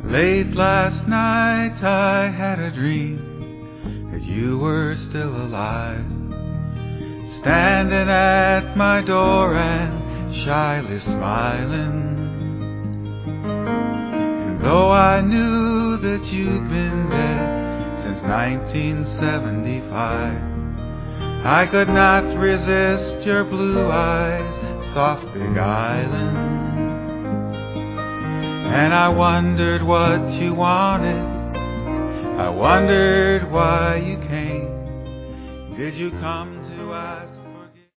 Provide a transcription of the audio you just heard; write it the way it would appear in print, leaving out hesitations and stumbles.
Late last night I had a dream that you were still alive, standing at my door and shyly smiling. And though I knew that you'd been dead since 1975, I could not resist your blue eyes, soft beguiling. And I wondered what you wanted, I wondered why you came. Did you come